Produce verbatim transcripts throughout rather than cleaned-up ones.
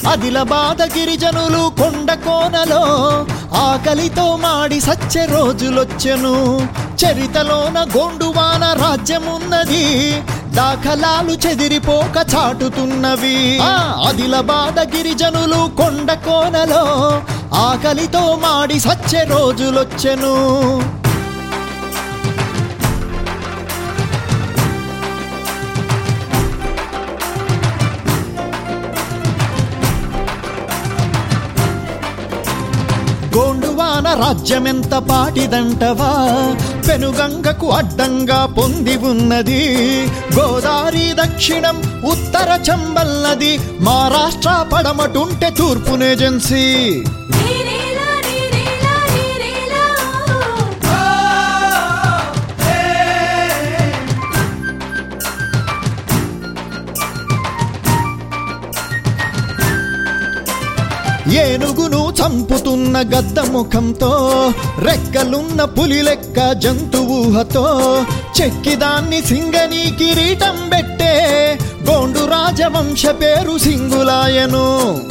ఆదిలాబాద్ గిరిజనులు కొండ కోనలో ఆకలితో మాడి సచ్చే రోజులొచ్చెను. చరితలోన గోండువాన రాజ్యమున్నది, దాఖలాలు చెదిరిపోక చాటుతున్నవి. ఆదిలాబాద్ గిరిజనులు కొండ కోనలో ఆకలితో మాడి సచ్చే రోజులొచ్చెను. గోండువాన రాజ్యమెంత పాటిదంటవా, పెనుగంగకు అడ్డంగా పొంది ఉన్నది. గోదావరి దక్షిణం ఉత్తర చంబల్ నది, మహారాష్ట్ర పడమటుంటే తూర్పునేజెన్సీ. ఏనుగును చంపుతున్న గద్ద ముఖంతో, రెక్కలున్న పులి లెక్క జంతువుహతో, చెక్కిదాన్ని సింగని కిరీటం పెట్టే గోండు రాజవంశ పేరు సింగులాయను.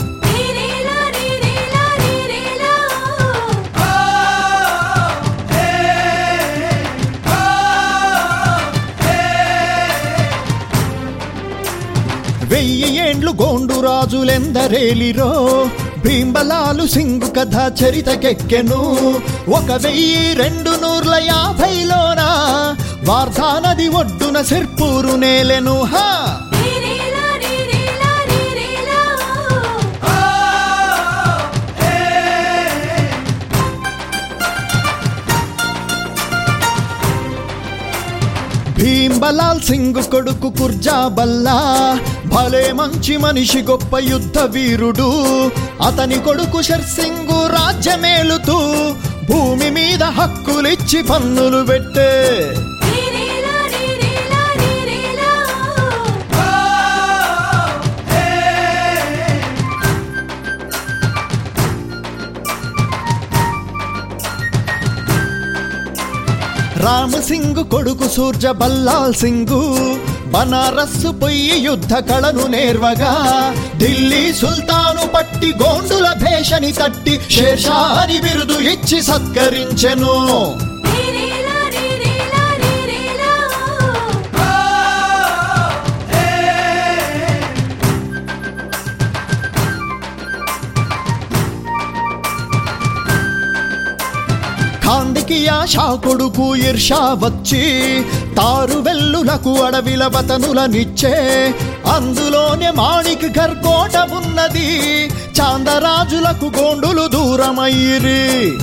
వెయ్యి ఏండ్లు గోండు రాజులెందరేలిరో, భీంబలాలు సింగు కథ చరితకెక్కెను. ఒక వెయ్యి రెండు నూర్ల యాభైలోన వార్ధా నది ఒడ్డున సిర్పూరు నేలెను. హా భీంబలాల్ సింగు కొడుకు కుర్జాబల్లా భలే మంచి మనిషి, గొప్ప యుద్ధ వీరుడు. అతని కొడుకు షర్సింగు రాజ్యమేలుతూ భూమి మీద హక్కులిచ్చి పన్నులు పెట్టే. రామ్ సింగు కొడుకు సూర్జ బల్లాల్ సింగు బనారస్సు పొయ్యి యుద్ధ కళను నేర్వగా, ఢిల్లీ సుల్తాను పట్టి గోండుల భేషని తట్టి షేర్షా అని బిరుదు ఇచ్చి సత్కరించెను. ఖాందికియా షా కొడుకు ఇర్షా వచ్చి తారు వెల్లులకు అడవిల వతనులనిచ్చే. అందులోనే మాణిక్ ఘర్ కోట ఉన్నది, చాందరాజులకు గోండులు దూరమయ్యిరి.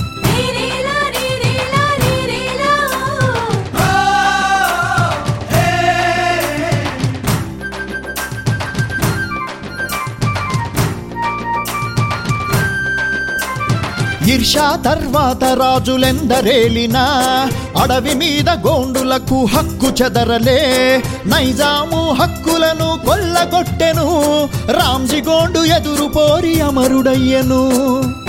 ఇర్షా తర్వాత రాజులెందరేలినా అడవి మీద గోండులకు హక్కు చెదరలే. నైజాము హక్కులను కొల్లగొట్టెను, రామ్జీ గోండు ఎదురు పోరి అమరుడయ్యెను.